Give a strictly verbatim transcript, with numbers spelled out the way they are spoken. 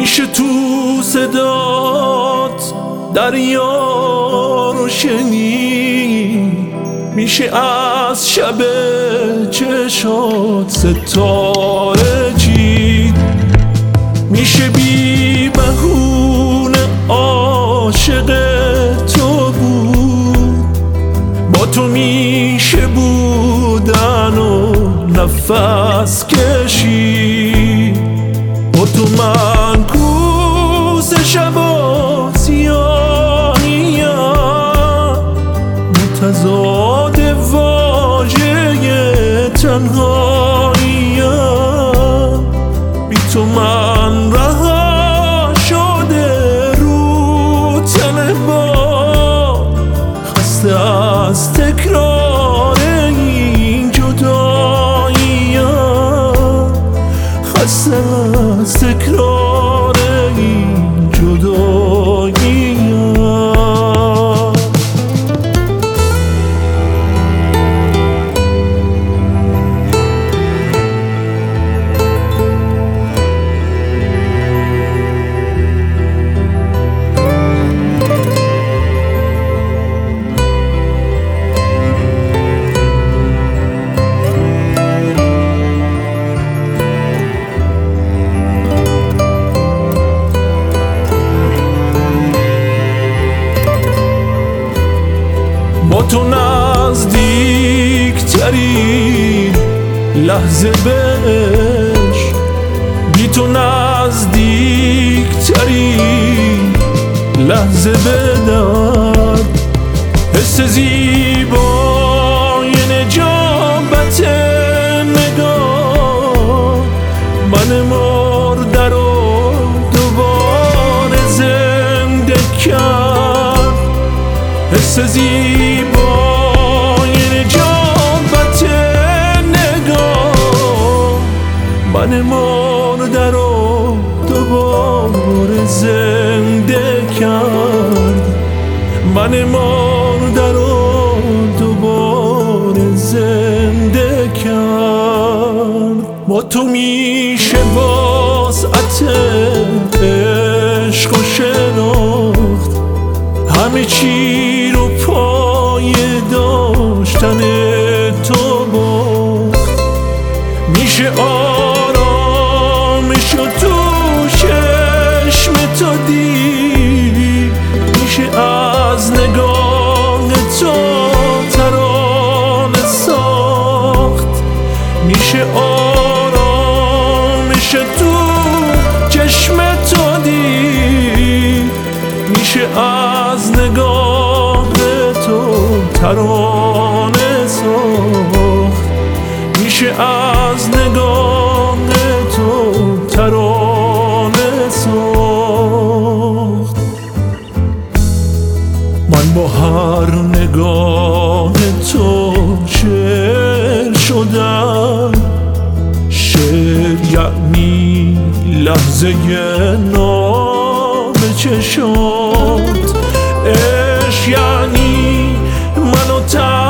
میشه تو صدات دریا رو شنید، میشه از شب چشات ستاره چید، میشه بی بهونه عاشق تو بود، با تو میشه بودن و نفس کشید، با تو من کوس شب و سیاهیم، متضاد واژه تنهاییم، بی تو من رها شده رو تن با، خسته از تکرار این جداییم، خسته از تکرار این جداییم. با تو نزدیکترین لحظه بهش، بی تو نزدیکترین لحظه به درد، حس زیبای نجابت نگاه، من مرده رو دوباره زنده کرد، حس زیبای نجابت نگاه، من مرده رو دوباره زنده کرد، من مرده رو دوباره زنده کرد. با تو میشه وسعت عشق و شناخت، همه چی رو پای داشتن تو باخت، میشه آرامش و تو چشم تو دید، میشه از نگاه تو ترانه ساخت، میشه آرامش تو چشم تو دید، میشه از نگاه تو ترانه ساخت، میشه از نگاه تو ترانه ساخت. من با هر نگاه تو شعر شدم، شعر یعنی لحظه نام چشات، عشق یعنی منو